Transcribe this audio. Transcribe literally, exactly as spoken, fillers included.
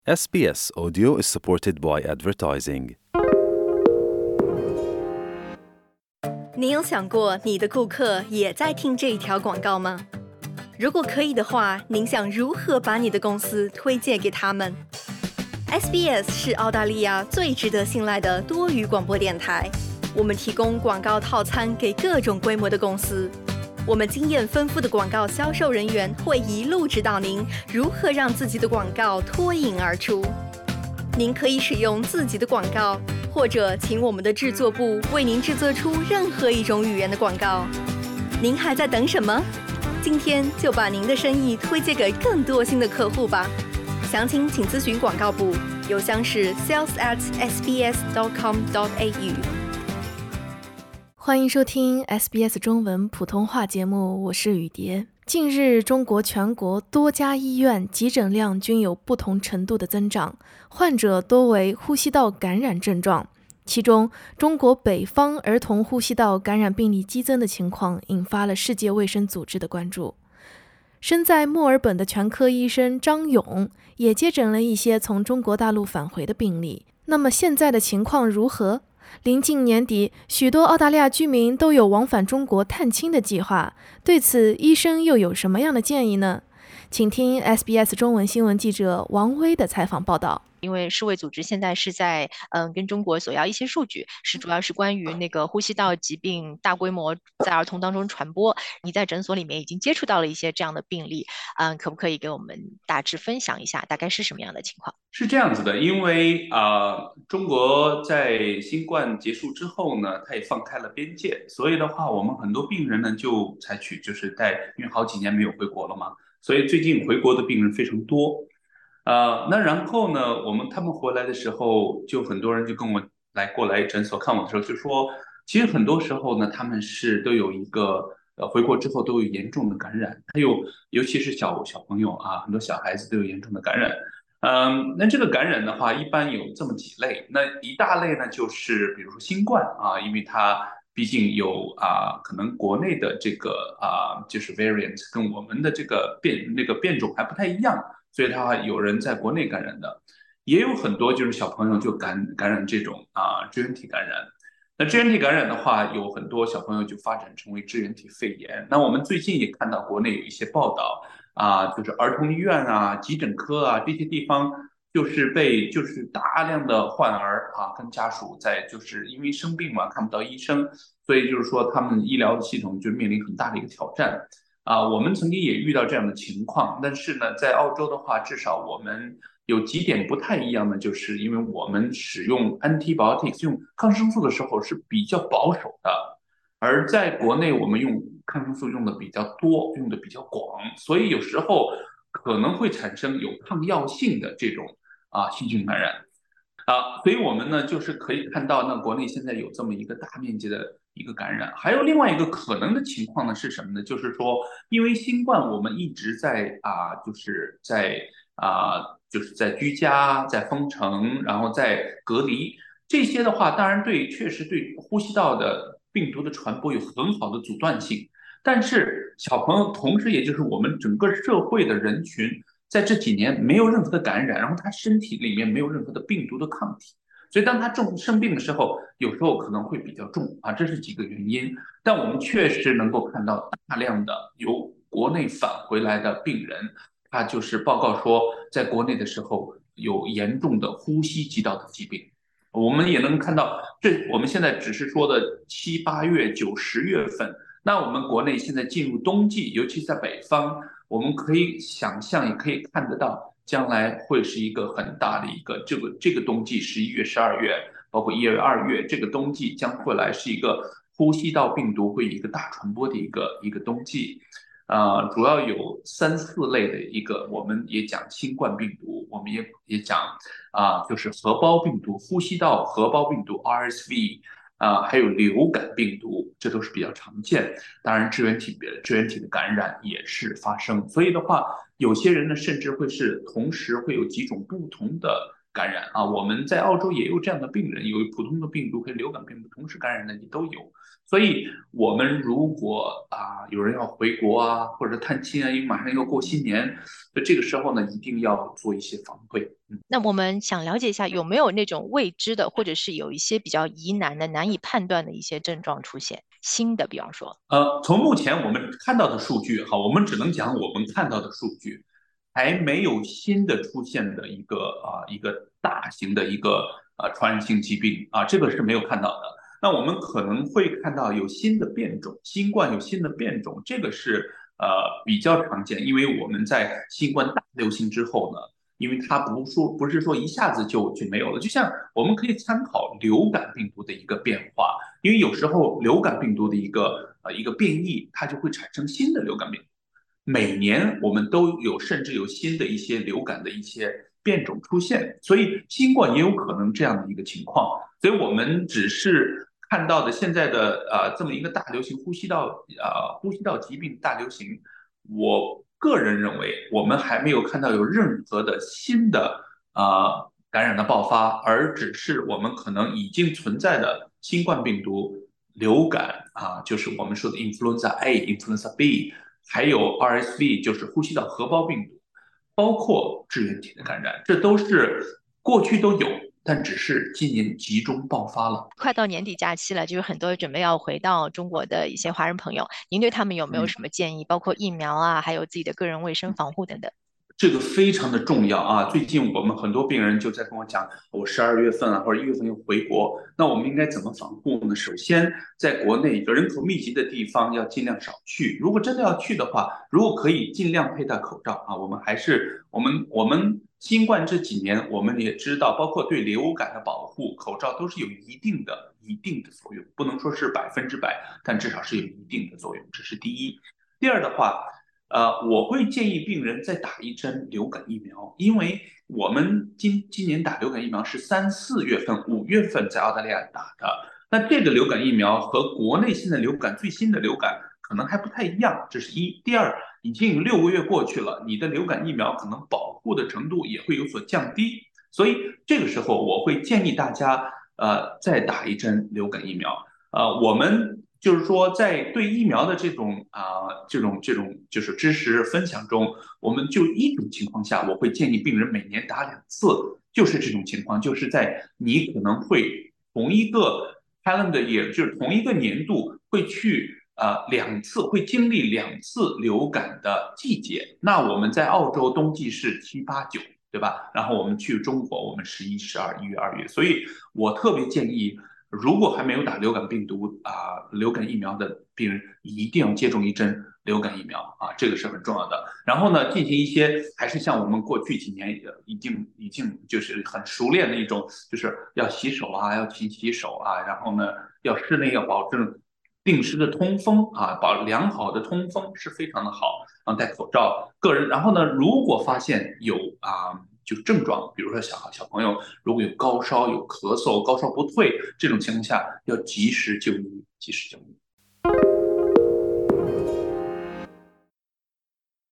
S B S Audio is supported by advertising. 你有想过你的顾客也在听这一条广告吗？如果可以的话，您想如何把你的公司推荐给他们？ S B S 是澳大利亚最值得信赖的多语广播电台，我们提供广告套餐给各种规模的公司。我们经验丰富的广告销售人员会一路指导您如何让自己的广告脱颖而出。您可以使用自己的广告，或者请我们的制作部为您制作出任何一种语言的广告。您还在等什么？今天就把您的生意推荐给更多新的客户吧。详情请咨询广告部，邮箱是 sales at s b s dot com dot a u。欢迎收听 S B S 中文普通话节目，我是雨蝶。近日，中国全国多家医院急诊量均有不同程度的增长，患者多为呼吸道感染症状。其中，中国北方儿童呼吸道感染病例激增的情况引发了世界卫生组织的关注。身在墨尔本的全科医生张勇也接诊了一些从中国大陆返回的病例。那么现在的情况如何？临近年底，许多澳大利亚居民都有往返中国探亲的计划，对此医生又有什么样的建议呢？请听 S B S 中文新闻记者王威的采访报道。 因为世卫组织现在是在嗯跟中国索要一些数据，是主要是关于那个呼吸道疾病大规模在儿童当中传播。你在诊所里面已经接触到了一些这样的病例，嗯，可不可以给我们大致分享一下，大概是什么样的情况？ 是这样子的，因为啊、呃，中国在新冠结束之后呢，它也放开了边界，所以的话，我们很多病人呢就采取就是在，因为好几年没有回国了嘛，所以最近回国的病人非常多。呃，那然后呢，我们他们回来的时候，就很多人就跟我来过来诊所看我的时候，就说，其实很多时候呢，他们是都有一个呃回国之后都有严重的感染，还有尤其是小小朋友啊，很多小孩子都有严重的感染。嗯，那这个感染的话，一般有这么几类。那一大类呢，就是比如说新冠啊，因为它毕竟有啊，可能国内的这个啊，就是 variant 跟我们的这个变那个变种还不太一样，所以它有人在国内感染的，也有很多就是小朋友就感感染这种啊支原体感染。那支原体感染的话，有很多小朋友就发展成为支原体肺炎。那我们最近也看到国内有一些报道。啊，就是儿童医院啊、急诊科啊这些地方，就是被就是大量的患儿啊跟家属在就是因为生病嘛看不到医生，所以就是说他们医疗的系统就面临很大的一个挑战啊。我们曾经也遇到这样的情况，但是呢，在澳洲的话，至少我们有几点不太一样的，就是因为我们使用 antibiotics 用抗生素的时候是比较保守的。而在国内，我们用抗生素用的比较多，用的比较广，所以有时候可能会产生有抗药性的这种啊细菌感染啊，所以我们呢就是可以看到，那国内现在有这么一个大面积的一个感染。还有另外一个可能的情况呢是什么呢？就是说，因为新冠我们一直在啊，就是在啊，就是在居家、在封城，然后在隔离。这些的话，当然对，确实对呼吸道的病毒的传播有很好的阻断性。但是小朋友，同时也就是我们整个社会的人群，在这几年没有任何的感染，然后他身体里面没有任何的病毒的抗体，所以当他重生病的时候，有时候可能会比较重啊，这是几个原因。但我们确实能够看到大量的由国内返回来的病人，他就是报告说，在国内的时候有严重的呼吸急道的疾病。我们也能看到，这我们现在只是说的七八月、九十月份。那我们国内现在进入冬季，尤其在北方，我们可以想象，也可以看得到，将来会是一个很大的一个这个这个冬季，十一月、十二月，包括一月、二月，这个冬季将会来是一个呼吸道病毒会一个大传播的一个一个冬季。呃，主要有三四类的一个，我们也讲新冠病毒，我们也也讲啊、呃，就是核胞病毒、呼吸道核胞病毒 R S V 啊、呃，还有流感病毒，这都是比较常见。当然，支原体支原体的感染也是发生，所以的话，有些人呢，甚至会是同时会有几种不同的感染啊。我们在澳洲也有这样的病人，有普通的病毒和流感病毒同时感染的也都有。所以，我们如果啊有人要回国啊，或者探亲啊，因为马上要过新年，所以这个时候呢，一定要做一些防备。嗯。 那我们想了解一下，有没有那种未知的，或者是有一些比较疑难的、难以判断的一些症状出现？新的，比方说， 呃，从目前我们看到的数据，哈，我们只能讲我们看到的数据，还没有新的出现的一个啊、一个大型的一个呃传染性疾病啊，这个是没有看到的。那我们可能会看到有新的变种，新冠有新的变种，这个是呃比较常见，因为我们在新冠大流行之后呢，因为它不说不是说一下子就就没有了，就像我们可以参考流感病毒的一个变化。因为有时候流感病毒的一个呃一个变异，它就会产生新的流感病毒。每年我们都有，甚至有新的一些流感的一些变种出现，所以新冠也有可能这样的一个情况。所以我们只是看到的现在的呃这么一个大流行呼吸道呃呼吸道疾病大流行，我个人认为我们还没有看到有任何的新的呃感染的爆发，而只是我们可能已经存在的新冠病毒、流感啊，就是我们说的 influenza A、influenza B，还有 R S V，就是呼吸道合胞病毒，包括支原体的感染，这都是过去都有，但只是今年集中爆发了。 快到年底假期了，就是很多准备要回到中国的一些华人朋友，您对他们有没有嗯。 什么建议？包括疫苗啊，还有自己的个人卫生防护等等。 这个非常的重要啊！最近我们很多病人就在跟我讲，我十二月份啊或者一月份又回国，那我们应该怎么防护呢？首先，在国内人口密集的地方要尽量少去。如果真的要去的话，如果可以尽量佩戴口罩啊。我们还是我们我们新冠这几年我们也知道，包括对流感的保护，口罩都是有一定的一定的作用，不能说是百分之百，但至少是有一定的作用，这是第一。第二的话，呃，我会建议病人再打一针流感疫苗，因为我们今今年打流感疫苗是三四月份、五月份在澳大利亚打的。那这个流感疫苗和国内现在流感最新的流感可能还不太一样，这是一。第二，已经六个月过去了，你的流感疫苗可能保护的程度也会有所降低，所以这个时候我会建议大家呃再打一针流感疫苗。呃，我们就是说，在对疫苗的这种啊、呃这种这种就是知识分享中，我们就一种情况下，我会建议病人每年打两次，就是这种情况，就是在你可能会同一个 calendar year，就是同一个年度会去呃两次，会经历两次流感的季节。那我们在澳洲冬季是七八九。对吧？然后我们去中国，我们十一、十二、一月、二月，所以我特别建议如果还没有打流感病毒啊、流感疫苗的病人，一定要接种一针流感疫苗啊，这个是很重要的。然后呢，进行一些还是像我们过去几年已经已经就是很熟练的一种，就是要洗手啊，要勤洗手啊，然后呢，要室内要保证定时的通风啊，保良好的通风是非常的好。然后戴口罩，个人。然后呢，如果发现有啊、就是症状，比如说小小朋友如果有高烧、有咳嗽、高烧不退这种情况下，要及时就医，及时就医。